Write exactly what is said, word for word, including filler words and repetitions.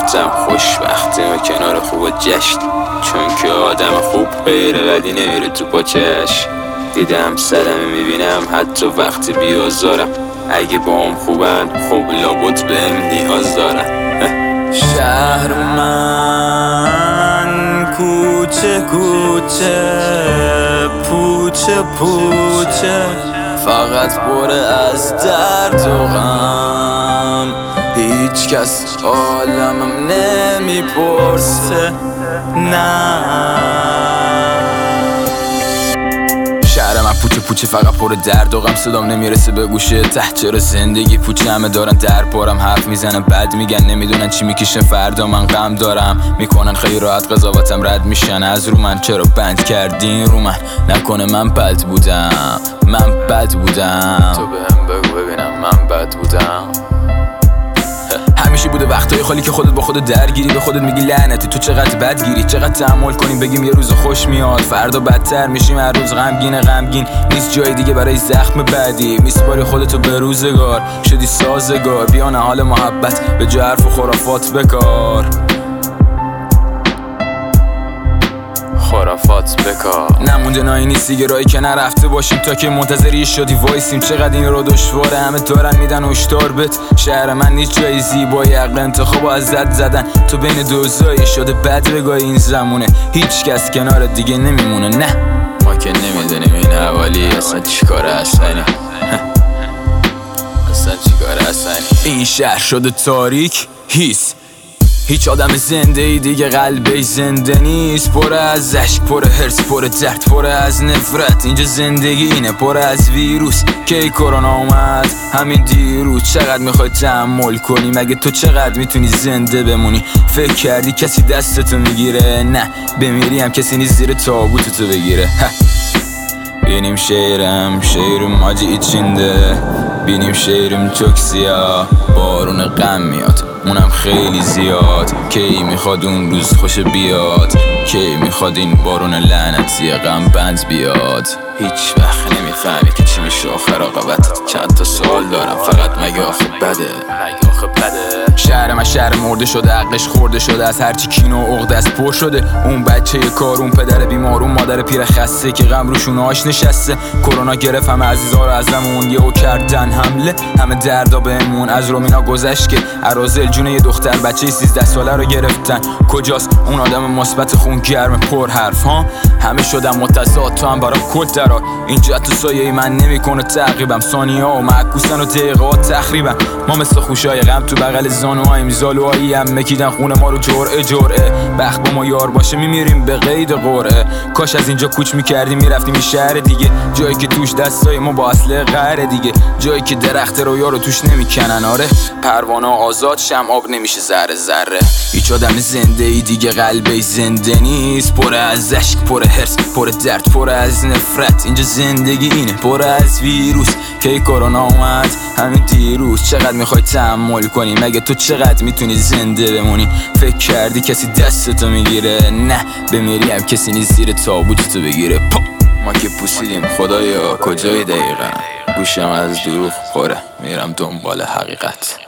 گفتم خوشبختی و کنار خوب و جشن، چون که آدم خوب غیر قدی نمیره تو پاچش. دیدم صدمه میبینم حتی وقتی بیازارم، اگه با هم خوبن خوب لابد بهم نیاز دارن. شهر من کوچه کوچه پوچه پوچه، فقط پر از درد و غم، هیچ کس عالمم نمیپرسه نه. شهر من پوچه پوچه فقط پر درد و غم، صدام نمیرسه به گوشه ته. چرا زندگی پوچه همه دارن در پارم، حرف میزنن بد میگن نمیدونن چی میکشه فردا. من غم دارم میکنن خیلی راحت قضاوتم رد میشن از رو من. چرا بند کردین رو من؟ نکنه من بد بودم، من بد بودم. تو بهم بگو ببینم من بد بودم. همیشه بوده وقتای خالی که خودت با خودت درگیری، به خودت میگی لعنتی تو چقدر بدگیری. چقدر تحمل کنیم بگیم یه روز خوش میاد، فردا بدتر میشیم هر روز غمگین غمگین. نیست جای دیگه برای زخم بعدی، میسپاری خودتو به روزگار شدی سازگار. بیان حال محبت به جای حرف و خرافات بکار، خرافات بکار. نمونده نایی نیست دیگه راهی که نرفته باشیم، تا که منتظری شدی وایسیم. چقدر این رو دشواره، همه دارن میدن هشدار بهت. شهر من نیست جای زیبایی، عقل انتخاب ازت زدن. تو بین دوزایی شده بد بگاه این زمونه، هیچ کس کنار دیگه نمیمونه نه. ما که نمیدونیم این حوالی اصلا چیکاره هستنی، اصلا چیکاره هستنی. این شهر شده تاریک هیس، هیچ آدم زنده ای دیگه قلبش زنده نیست. پر از عشق، پر هرس، پر درد، پر از نفرت. اینجا زندگی اینه پر از ویروس. کی کرونا اومد همین دیروز. چقدر میخوای تحمل کنی؟ مگه تو چقدر میتونی زنده بمونی؟ فکر کردی کسی دستتو میگیره؟ نه بمیری هم کسی نیست زیر تابوتتو بگیره. بینیم شیرم شیرم ماجی ایچینده، بینیم شیرم چکسیا بارون غم میاد اونم خیلی زیاد. کی میخواد اون روز خوش بیاد؟ کی میخواد این بارون لعنتی غم بند بیاد؟ هیچ وقت نمیفهمی که چی میشه آخر عاقبت. چند تا سوال دارم فقط، مگه آخه بده؟ مگه آخه بده؟ شهر من شهر مرده شده، عقلش خورده شده از هرچی کین و عقده است پر شده. اون بچه کار، اون پدر بیمار، اون مادر پیر خسته که غم روشون آش نشسته. کرونا گرفت همه عزیزا رو ازمون، یهو کردن حمله همه دردا بهمون. از رومینا گذشت که اراذل جون یه دختر بچه سیزده ساله رو گرفتن. کجاست اون آدم مثبت خون گرم پر حرف ها؟ همه شدن متضاد، تو هم برا کد درا. اینجا تو سایه من نمیکنه تعقیبم، ثانیه ها و معکوسن و دقیقات تخریبم. ما مثل خوشای غم تو بغل زانوهاییم، زالوهایی هم مکیدن خونه ما رو جرعه جرعه. بخت با ما یار باشه میمیریم به قید قرعه. کاش از اینجا کوچ میکردیم میرفتیم این شهر دیگه، جایی که توش دستای ما با اصله قهره دیگه، جایی که درخت رویا رو توش نمیکنن. آره پروانه آزاد شم آب نمیشه ذره ذره. هیچ آدم زنده ای دیگه قلبش زنده نیست. پر از عشق، پر هرس، پر درد، پر از نفرت. اینجا زندگی اینه پر از ویروس. کی کرونا اومد همین دیروز. چقدر میخوای تحمل کنی؟ مگه تو چقدر میتونی زنده بمونی؟ فکر کردی کسی دستتو میگیره؟ نه بمیری هم کسی نیست زیر تابوتتو بگیره. پا. ما که پوسیدیم خدایا کجای دقیقا؟ گوشم از دروغ خوره، میرم دنبال حقیقت.